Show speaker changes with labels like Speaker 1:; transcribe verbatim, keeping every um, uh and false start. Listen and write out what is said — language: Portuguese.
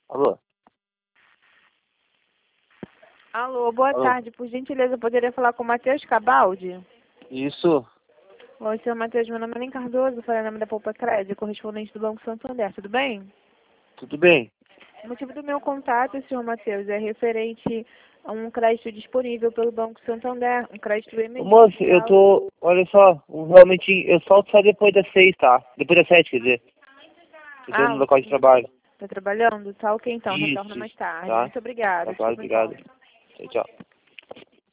Speaker 1: Alô?
Speaker 2: Alô, boa
Speaker 1: Alô?
Speaker 2: tarde. Por gentileza, eu poderia falar com o Matheus Cabaldi?
Speaker 1: Isso.
Speaker 2: Oi, senhor Matheus, meu nome é Len Cardoso, falei em nome da Poupa Crédito, correspondente do Banco Santander, tudo bem?
Speaker 1: Tudo bem?
Speaker 2: O motivo do meu contato, senhor Matheus, é referente a um crédito disponível pelo Banco Santander, um crédito
Speaker 1: Ô, moço, eu
Speaker 2: emergencial.
Speaker 1: tô... Olha só, um, realmente eu solto só depois das seis, tá? Depois das sete, quer dizer. Eu tô
Speaker 2: Ah,
Speaker 1: no local de trabalho.
Speaker 2: tá trabalhando? Tá ok então, retorna
Speaker 1: Isso,
Speaker 2: mais tarde.
Speaker 1: tá?
Speaker 2: Muito obrigada.
Speaker 1: Tá claro,
Speaker 2: Desculpa então.
Speaker 1: obrigado. Tchau, tchau.